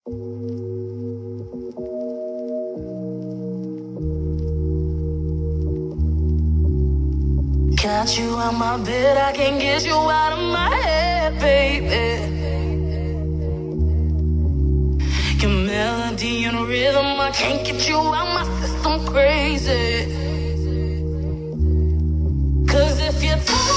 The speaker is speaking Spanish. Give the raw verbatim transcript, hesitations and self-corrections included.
Got you on my bed, I can't get you out of my head, baby. Your melody and rhythm, I can't get you out my system crazy. Cause if you talk